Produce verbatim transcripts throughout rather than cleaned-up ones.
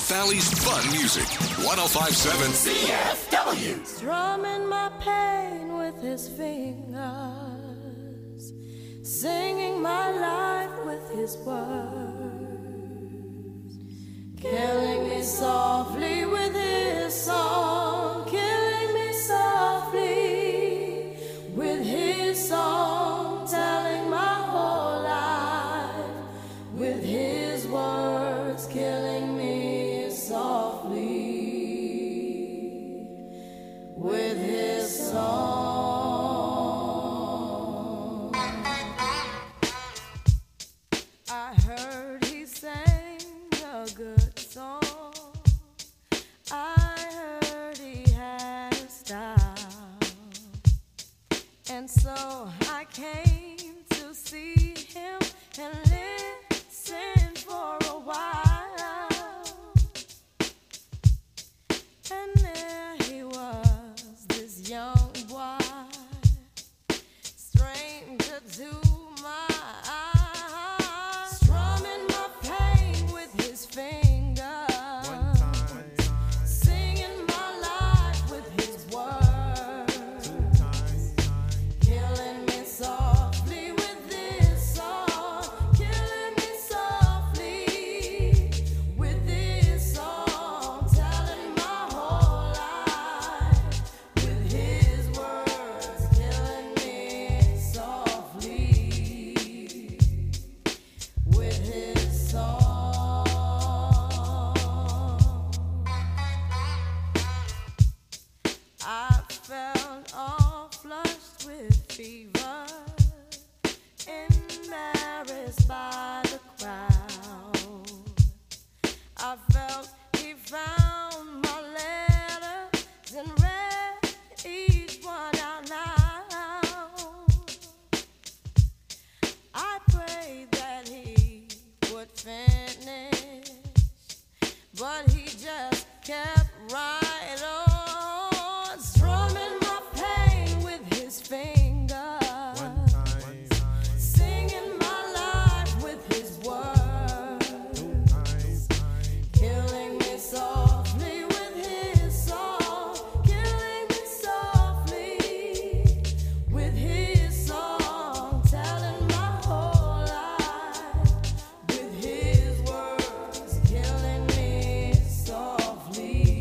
Valley's fun music. one oh five point seven C F W. Strumming my pain with his fingers, singing my life with his words, killing me softly with his song, killing me softly with his song, telling my whole life with his words, killing me softly with his song. I heard he sang a good song. I heard he had a style, and so I came to see him and listen for a while. And there he was, this young boy, stranger to my eyes, strumming my pain with his fingers, singing my life with his words, killing me softly with this song, killing me softly with this song, telling my whole life with his words, killing me softly with his song. I felt all flushed with fever, embarrassed by the crowd. I felt he found my letters and read each one out loud. I prayed that he would finish, but he just kept right on, strumming my pain with his fingers, singing my life with his words, killing me softly with his song, killing me softly with his song, telling my whole life with his words, killing me softly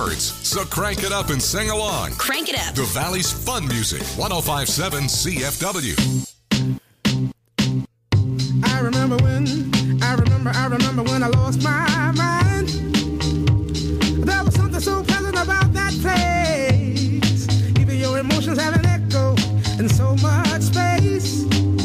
words. So crank it up and sing along. Crank it up. The Valley's fun music. one oh five point seven C F W. I remember when, I remember, I remember when I lost my mind. There was something so pleasant about that place. Even your emotions have an echo in so much space.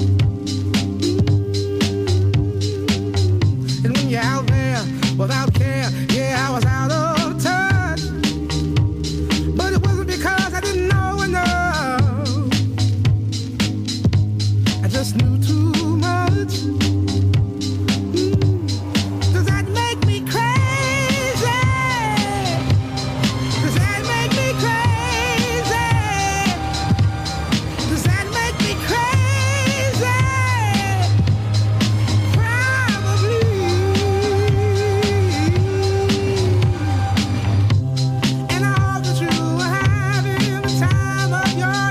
And when you're out there without care, yeah, I was out of touch. But it wasn't because I didn't know enough. I just knew too much. Does that make me crazy? Does that make me crazy? Does that make me crazy? Probably. And I hope that you are having the time of your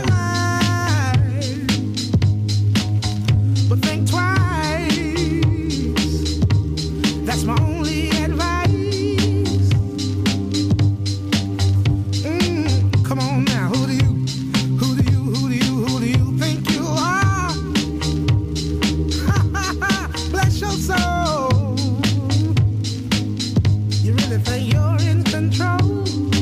life. But think twice. That's my only advice. Mm, come on now, who do you, who do you, who do you, who do you think you are? Bless your soul. You really think you're in control?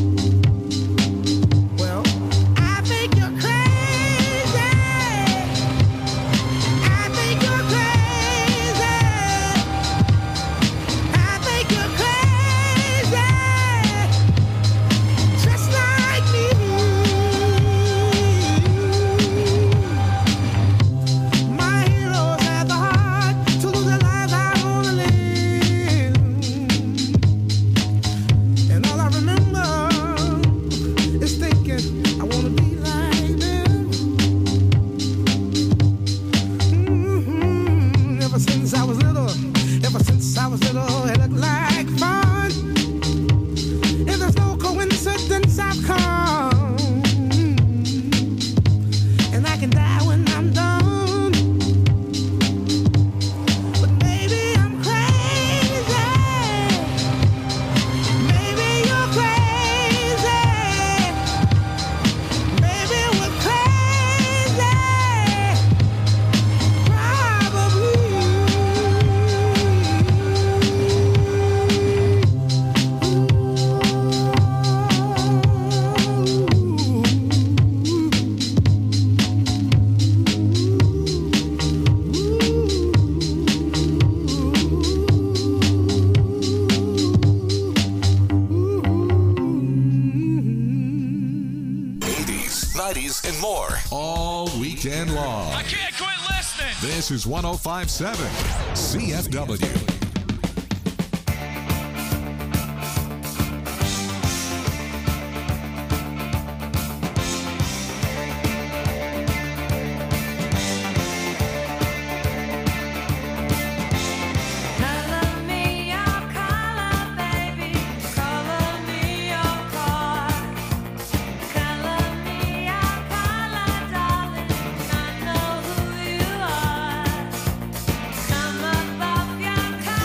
Well, I think you're crazy. I think you're crazy. I think you're crazy, just like me. My heroes had the heart to lose their lives. I wanna live, and all I remember is thinking I wanna be like them. Mhm. Ever since I was little, ever since I was little, it looked like fun. And there's no coincidence I've come. And I can die when I'm done. But maybe I'm crazy. Maybe you're crazy. Maybe we're crazy. eighties, nineties, and more. All weekend long. I can't quit listening. This is one oh five point seven C F W. Color me your color, baby. Color me your car. Color me your color, darling. I know who you are. Come above your color.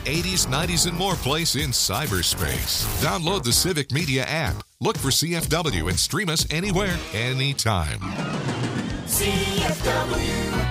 eighties, nineties, and more place in cyberspace. Download the Civic Media app. Look for C F W and stream us anywhere, anytime. C F W.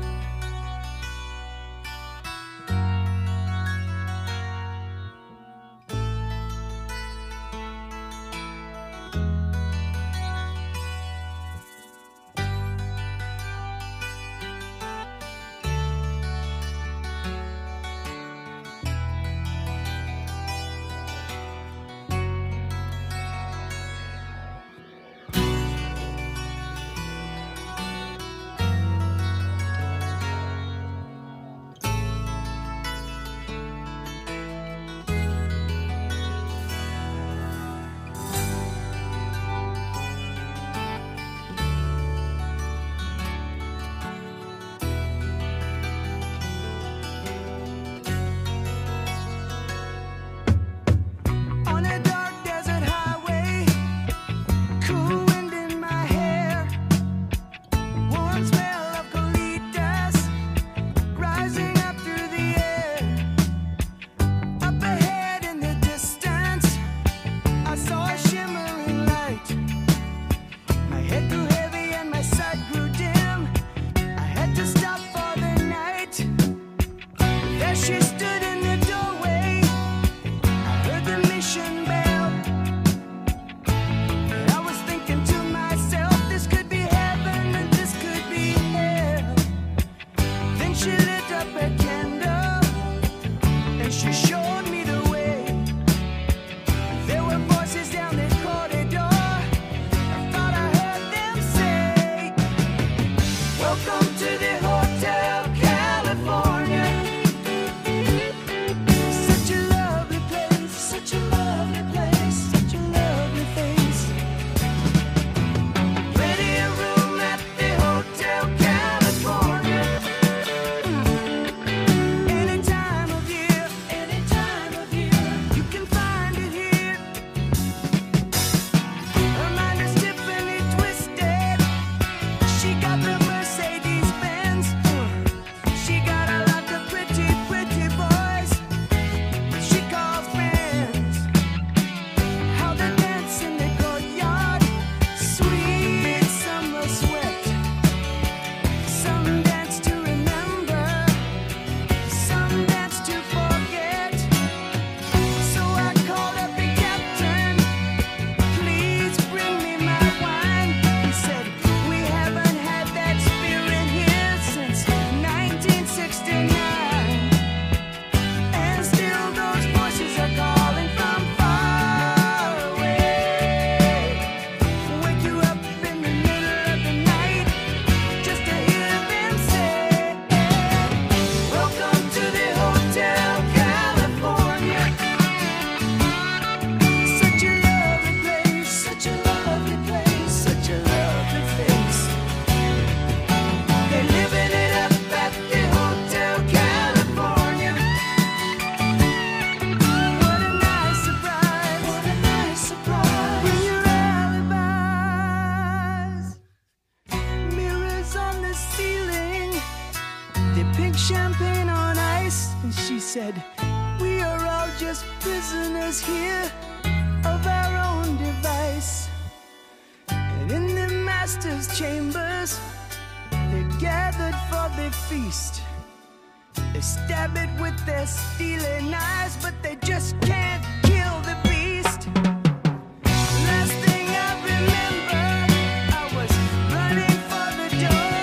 Champagne on ice, and she said, we are all just prisoners here of our own device. And in the master's chambers, they're gathered for their feast. They stab it with their steely knives, but they just can't kill the beast. Last thing I remember, I was running for the door.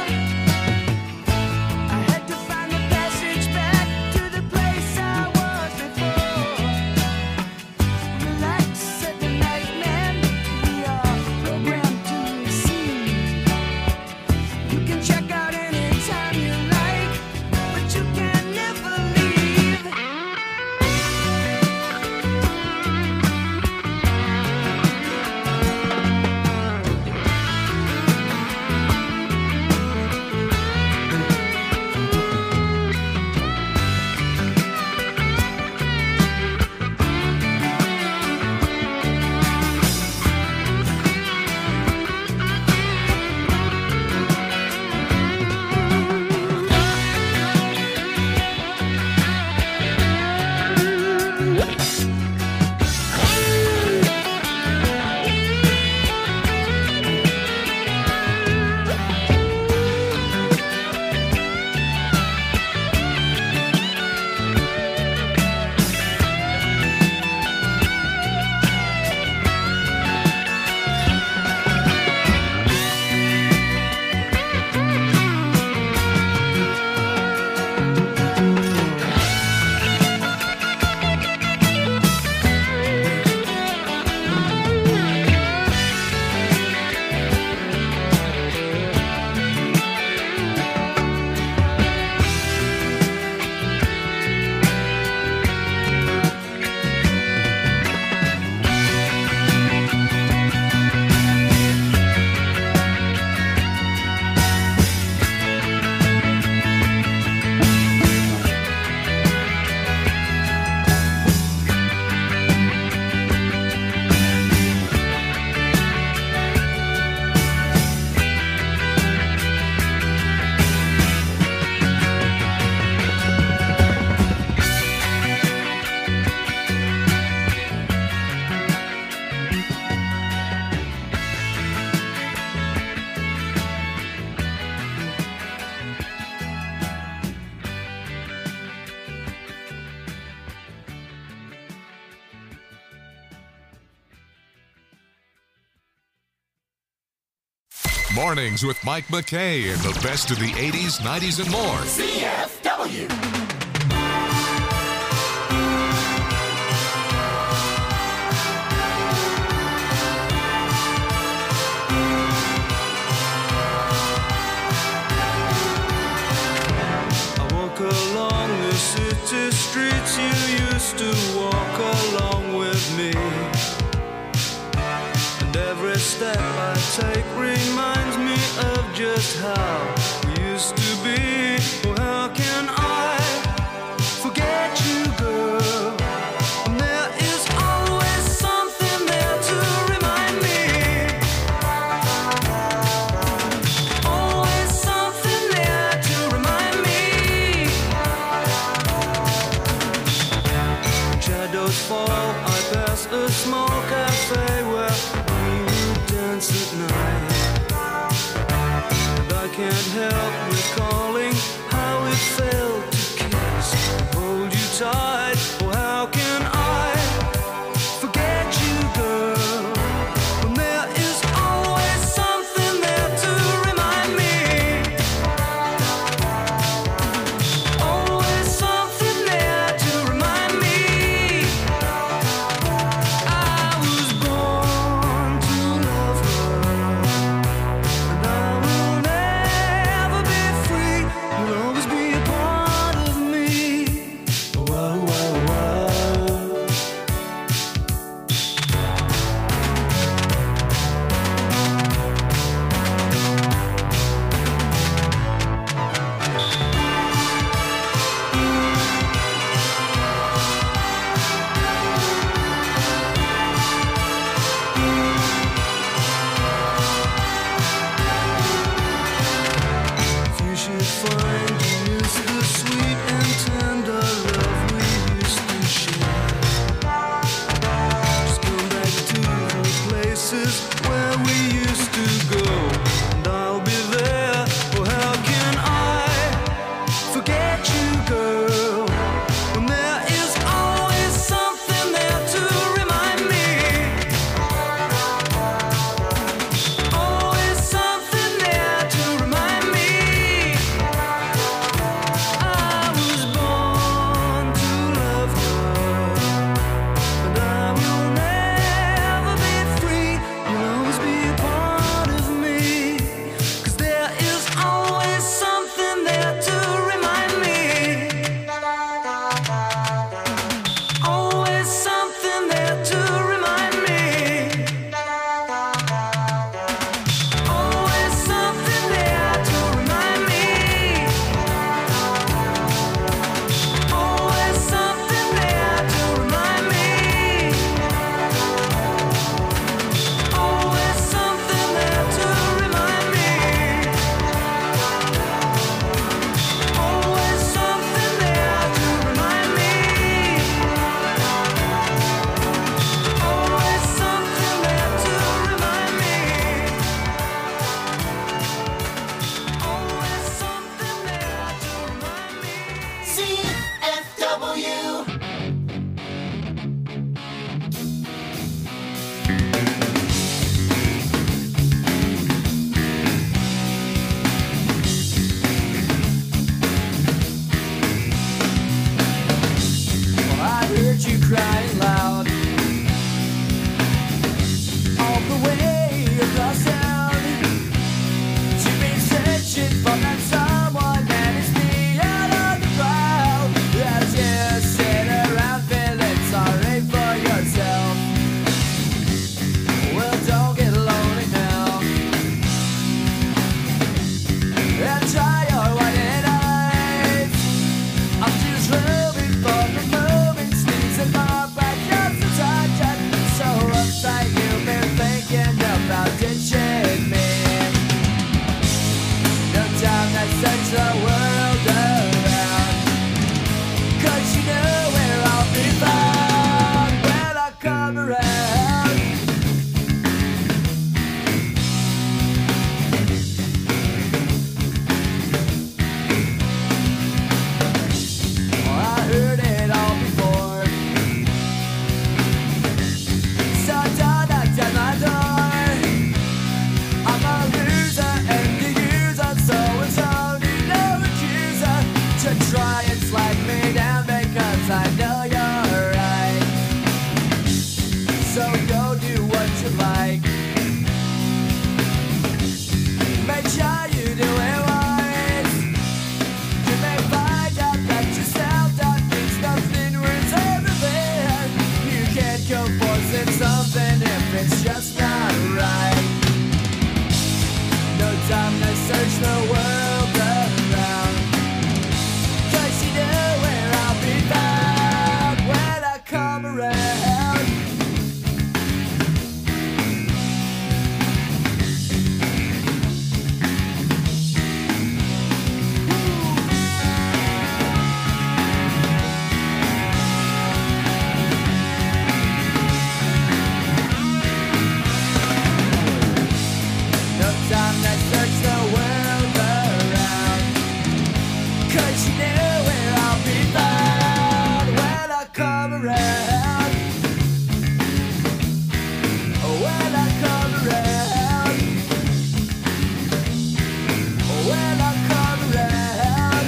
I had to find the passage back to the place I was before. Relax, said the nightman, we are programmed to receive. You can check out anytime you like, but you can never leave. Mornings with Mike McKay and the best of the eighties, nineties, and more. C F W. Along the city streets you used to walk along with me, and every step I take reminds me of just how we used to be. Oh, how can I forget you, girl? And there is always something there to remind me. Always something there to remind me. Shadows fall, I pass a small cafe where we would dance at night. And I can't help recalling how it felt to kiss and hold you tight. Oh, how can I forget you, girl? When there is always something there to remind me. Always something there to remind me. I was born to love her, and I will never be free. You'll always be a part of me. Whoa, whoa, whoa. If you should find you miss the sweet and tender love we used to share, just come back to the places where we used to go, and I'll be there. Oh, how can I forget you, girl? When there is always something there to remind me. Always something there to remind me. I was born to love her, and I will never be free. You'll always be a part of me, 'cause there is always something there to remind me. Always something there to remind me. Always something there to remind me. Always something there to remind me. Always something there to remind me. Always something there to remind me. Always something there to remind me. Always something there to remind me. C F W. Well, I heard you crying loud all the way across town. You've been searching for that someone that is beyond the crowd. As you sit around feeling sorry for yourself, well, don't get lonely now, and try your white eyes. I'm just moving for the moving sneaks and my back 'cause I know you're right. So go do what you like. Make sure you do it wise. You may find out that yourself that thinks nothing worth everything. You can't go forcing something if it's just not right. No time to search the world around, 'cause you know where I'll be found when I come around. No time to search the world around, 'cause you know where I'll be found when I come around. When I come around. When I come around.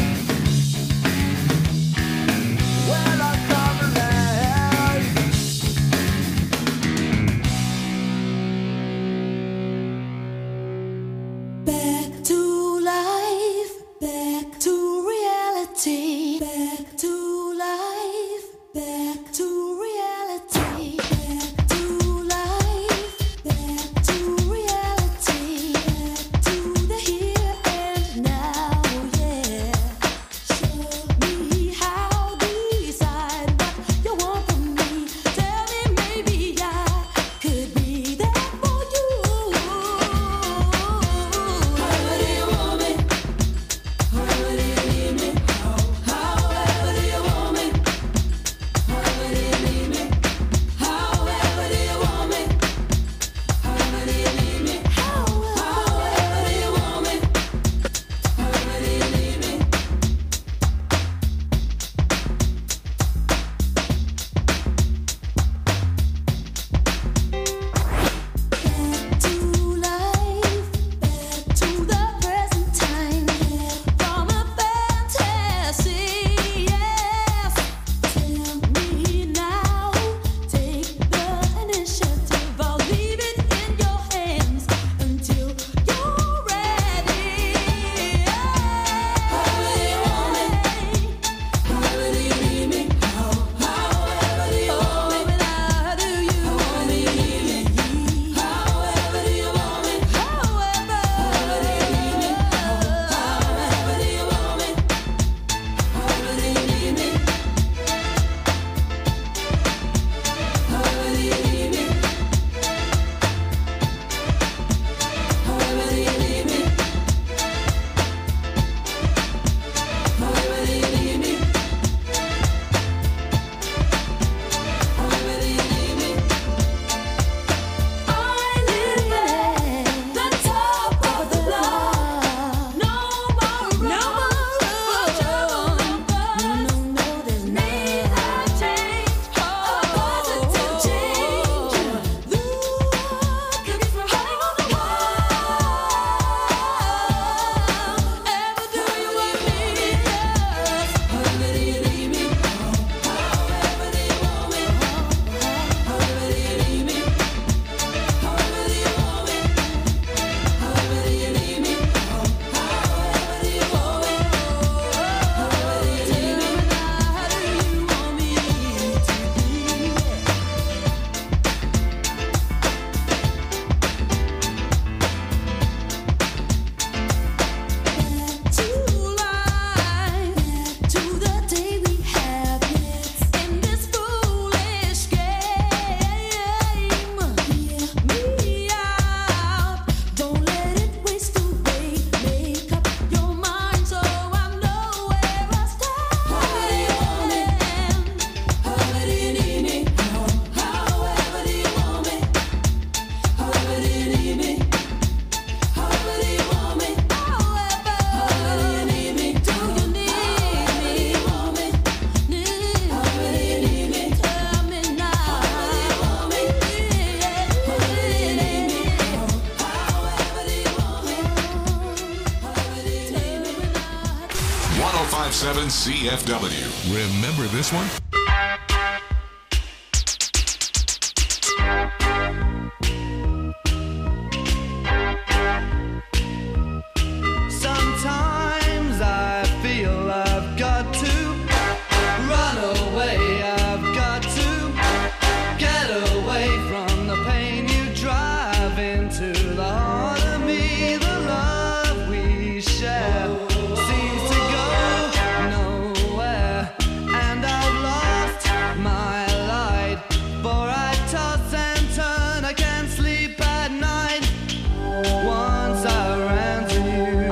When I come around. Back to life, back to reality, back to life, back to reality, back to life, back to reality, back to the here and now, yeah. Show me how, decide what you want from me. Tell me maybe I could be there for you. However do you want me? However do you need me? However do you want me? However do you need me? However do you want me? However do you need me? However do you want me? However do you need me? Back to life, back to the present time, from a fantasy, yes. Tell me now, take the initiative. I'll leave it in your hands until you're ready. However do you want me? However do you need me? However do you want me? How do you want me? However do you want me? However do you need me? However do you want me? However do you need me? However do you need me? However do you need me? However do you need me? However do you need me? I live at the top of the block. No more room for trouble. No, no, there's need a change, a positive change. Look at me from high on the wall. Ever do you want me? However do you need me? However do you want me? However do you need me? However do you want me? However do you need me? However do you want me? However do you need me? How do you want me to Back to life, to the day we have in this foolish game. Hear me out, don't let it waste away. Make up your mind so I know where I stand. However do you want me? However do you need me? However do you want me? However do you need me? However do you want me? However do you need me? Do you need me? However do you want me? However do you need me? Tell me now. However do you want me? However do you need me? However do you want me? However do you need me? ten fifty-seven C F W. Remember this one? Sometimes I feel I've got to run away, I've got to get away from the pain you drive into the heart of me. The love we share seems to go nowhere, and I've lost my light, for I toss and turn, I can't sleep at night. Once I ran to you,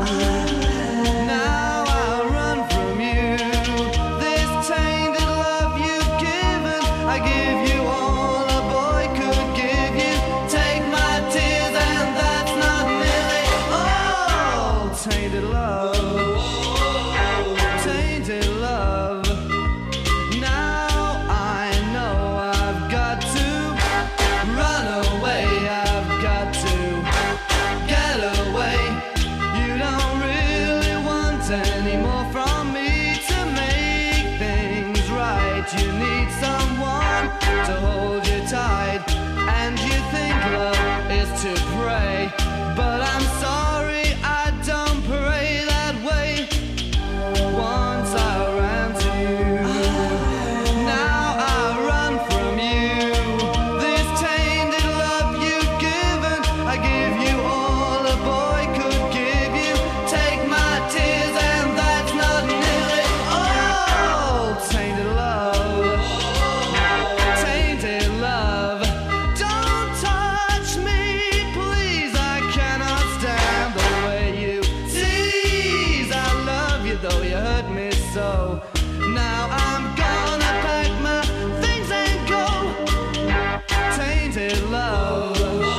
now I run from you. This tainted love you've given, I give you all a boy could give you. Take my tears and that's not nearly all. Tainted love, tainted love. Now I know I've got to run away, I've got to get away. You don't really want any more from me to make things right. You need someone to hold you tight, and you think love is to pray, but I'm sorry, I don't pray that way. Once I ran to you, now I run from you. This tainted love you've given, I give you all a boy could give you. Take my tears and that's not nearly all. Tainted love, tainted love. Don't touch me, please, I cannot stand the way you tease. I love you though you hurt me so. Now I'm gonna pack my things and go. Tainted love,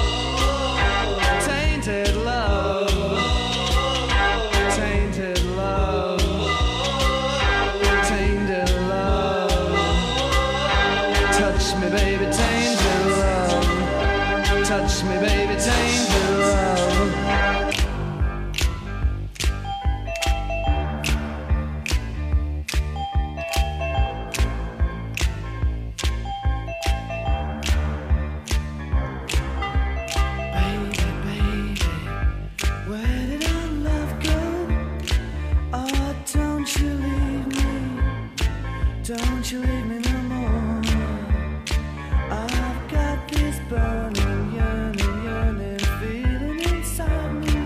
tainted love, tainted love, tainted love. Touch me, baby, tainted love. Touch me, baby, tainted love. Baby, baby, where did our love go? Oh, don't you leave me, don't you leave me no more. I've got this burning, yearning, yearning feeling inside me.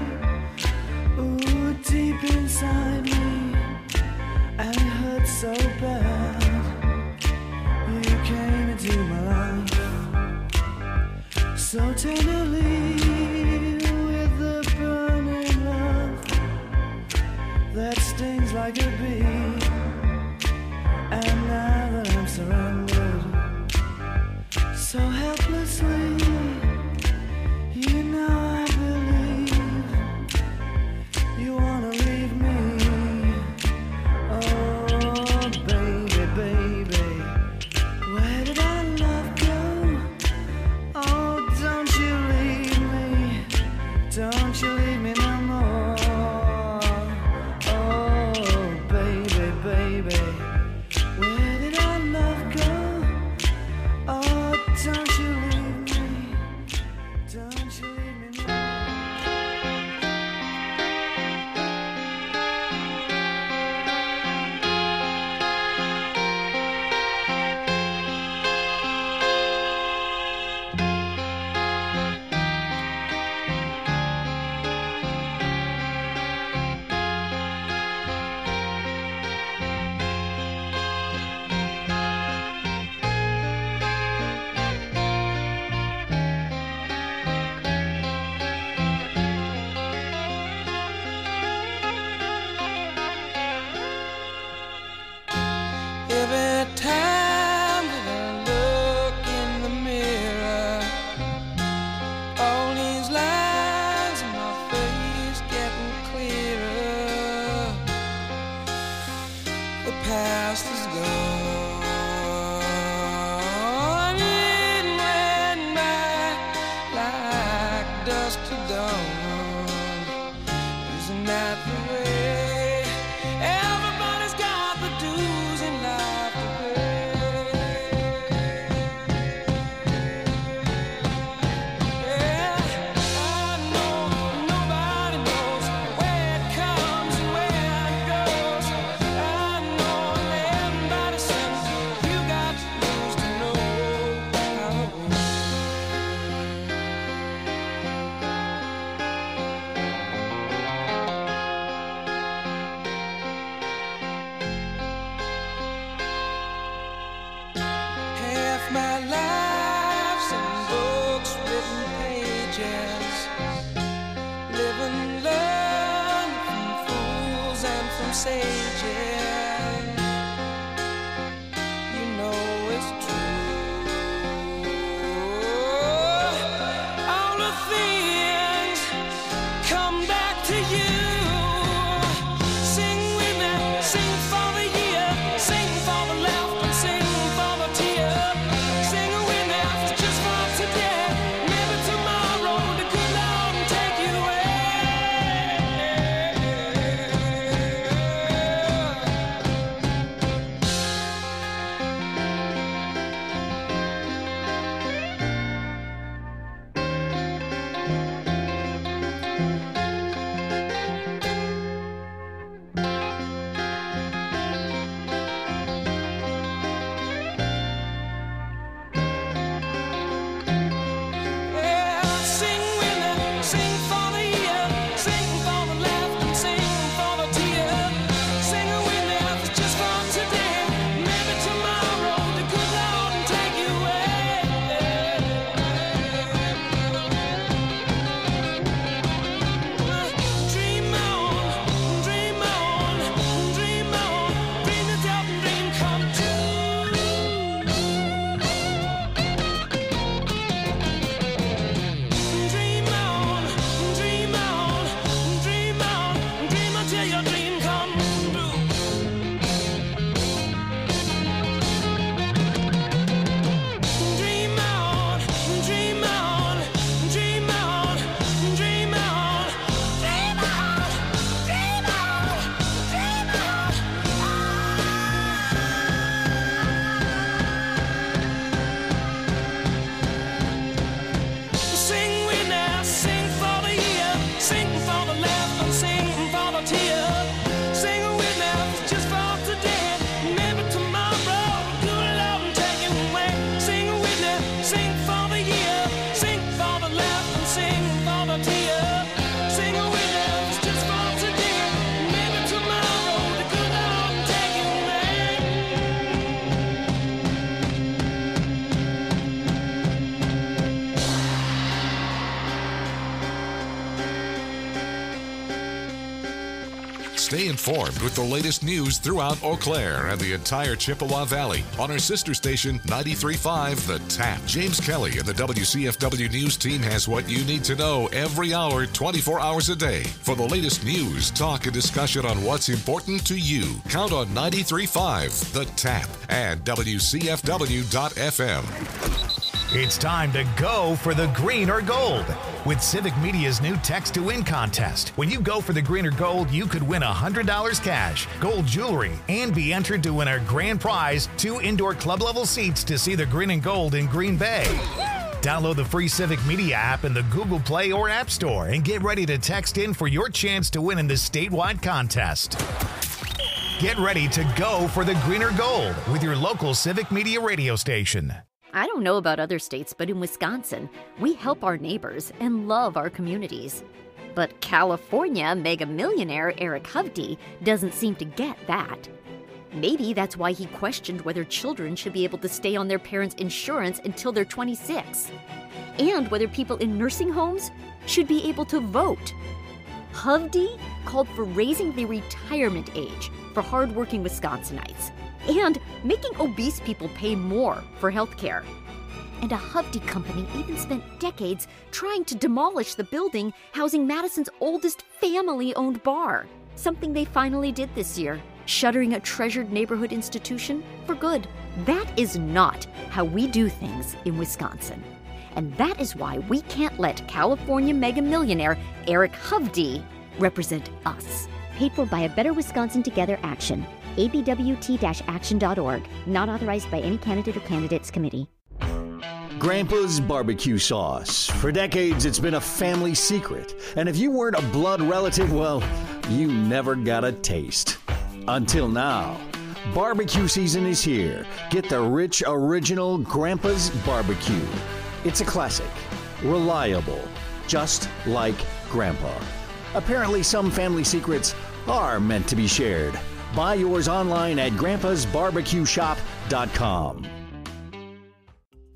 My life's in books, written pages. Live and learn from fools and from sages. You know it's true. All the things come back to you. Sing with me, sing for the year, sing for the laugh and sing for the tear. Sing with me just for today, maybe tomorrow the good Lord will take you Yeah, sing with me, sing for the year, sing for the laugh and sing for the tear. Sing with me just for today, maybe tomorrow the good Lord will take you away. Dream on, dream on, dream on, dream yourself and dream come true. Dream on, dream on, dream on, dream until your dream come true. Dream on, dream on, dream on, dream on, dream on, dream on, dream on. Sing with me, sing for the year, sing for the laugh and sing for the tear. Sing with me just for today, maybe tomorrow the good Lord will take you away. Sing with me, sing for the year, sing for the laugh and sing for the tear. Sing with me just for today, maybe tomorrow the good Lord will take you away. Stay informed with the latest news throughout Eau Claire and the entire Chippewa Valley on our sister station ninety-three point five The Tap. James Kelly and the W C F W News team has what you need to know every hour, twenty-four hours a day. For the latest news, talk, and discussion on what's important to you, count on ninety-three point five The Tap and W C F W dot F M. It's time to go for the green or gold with Civic Media's new Text to Win contest. When you go for the green or gold, you could win one hundred dollars cash, gold jewelry, and be entered to win our grand prize, two indoor club-level seats to see the green and gold in Green Bay. Download the free Civic Media app in the Google Play or App Store and get ready to text in for your chance to win in this statewide contest. Get ready to go for the green or gold with your local Civic Media radio station. I don't know about other states, but in Wisconsin, we help our neighbors and love our communities. But California mega millionaire Eric Hovde doesn't seem to get that. Maybe that's why he questioned whether children should be able to stay on their parents' insurance until they're twenty-six, and whether people in nursing homes should be able to vote. Hovde called for raising the retirement age for hardworking Wisconsinites and making obese people pay more for health care. And a Hovde company even spent decades trying to demolish the building housing Madison's oldest family-owned bar, something they finally did this year, shuttering a treasured neighborhood institution for good. That is not how we do things in Wisconsin. And that is why we can't let California mega millionaire Eric Hovde represent us. Paid for by a Better Wisconsin Together Action. A B W T action dot org. Not authorized by any candidate or candidates committee. Grandpa's barbecue sauce. For decades, it's been a family secret. And if you weren't a blood relative, well, you never got a taste. Until now. Barbecue season is here. Get the rich, original Grandpa's barbecue. It's a classic. Reliable. Just like Grandpa. Apparently, some family secrets are meant to be shared. Buy yours online at grandpas barbecue shop dot com.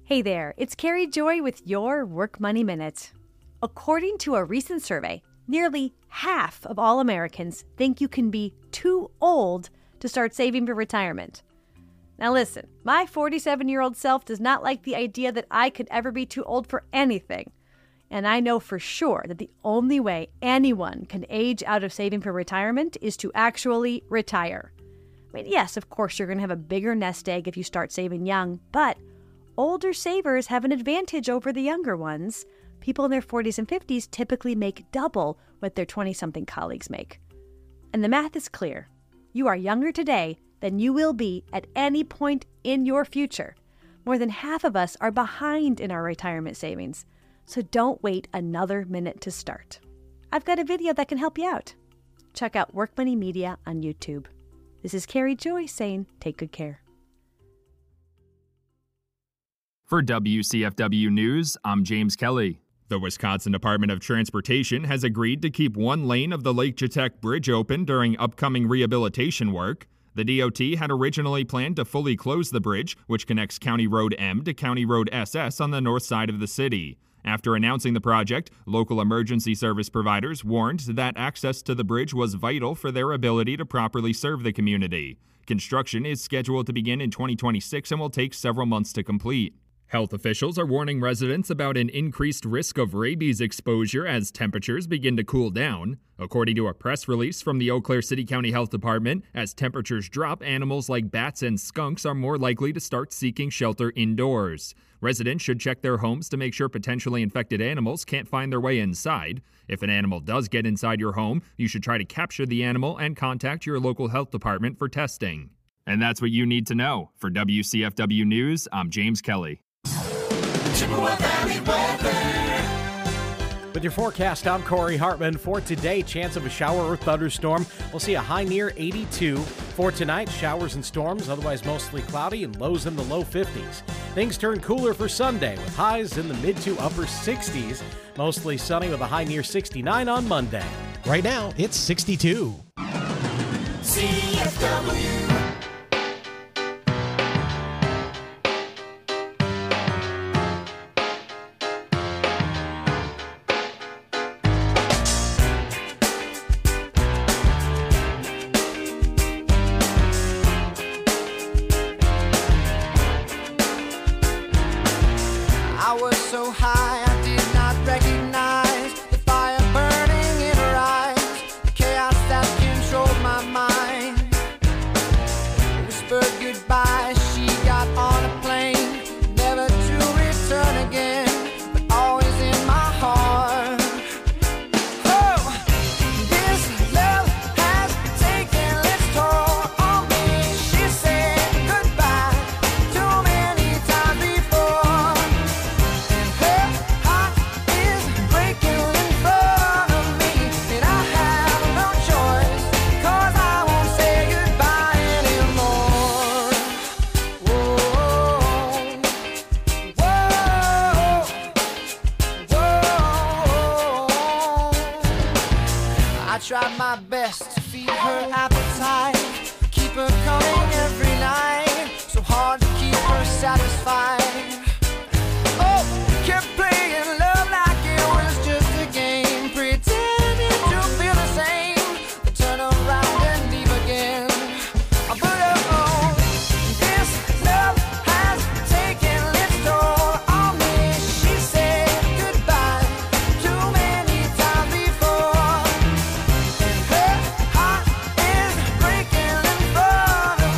Hey there, it's Carrie Joy with your Work Money Minute. According to a recent survey, nearly half of all Americans think you can be too old to start saving for retirement. Now listen, my forty-seven-year-old self does not like the idea that I could ever be too old for anything. And I know for sure that the only way anyone can age out of saving for retirement is to actually retire. I mean, yes, of course, you're going to have a bigger nest egg if you start saving young, but older savers have an advantage over the younger ones. People in their forties and fifties typically make double what their twenty-something colleagues make. And the math is clear. You are younger today than you will be at any point in your future. More than half of us are behind in our retirement savings. So don't wait another minute to start. I've got a video that can help you out. Check out Work Money Media on YouTube. This is Carrie Joy saying take good care. For W C F W News, I'm James Kelly. The Wisconsin Department of Transportation has agreed to keep one lane of the Lake Chetek Bridge open during upcoming rehabilitation work. The D O T had originally planned to fully close the bridge, which connects County Road M to County Road S S on the north side of the city. After announcing the project, local emergency service providers warned that access to the bridge was vital for their ability to properly serve the community. Construction is scheduled to begin in twenty twenty-six and will take several months to complete. Health officials are warning residents about an increased risk of rabies exposure as temperatures begin to cool down. According to a press release from the Eau Claire City County Health Department, as temperatures drop, animals like bats and skunks are more likely to start seeking shelter indoors. Residents should check their homes to make sure potentially infected animals can't find their way inside. If an animal does get inside your home, you should try to capture the animal and contact your local health department for testing. And that's what you need to know. For W C F W News, I'm James Kelly. Chippewa Valley weather. With your forecast, I'm Corey Hartman. For today, chance of a shower or thunderstorm. We'll see a high near eighty-two. For tonight, showers and storms, otherwise mostly cloudy and lows in the low fifties. Things turn cooler for Sunday with highs in the mid to upper sixties. Mostly sunny with a high near sixty-nine on Monday. Right now, it's sixty-two. C F W. Tried my best to feed her appetite, keep her coming every night, so hard to keep her satisfied. Oh, kept playing love like it was just a game, pretending to feel the same, then turn around and leave again. I put her on. This love has taken its toll on me. She said goodbye too many times before. Her heart is breaking in front of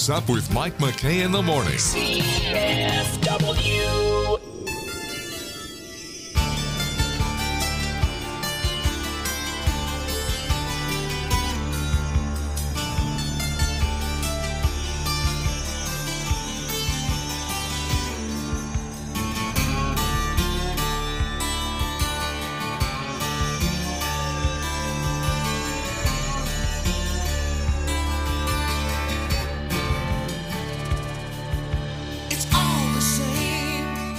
wakes up with Mike McKay in the morning. C F W. It's all the same.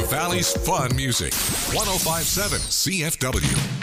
Valley's fun music. ten fifty-seven C F W.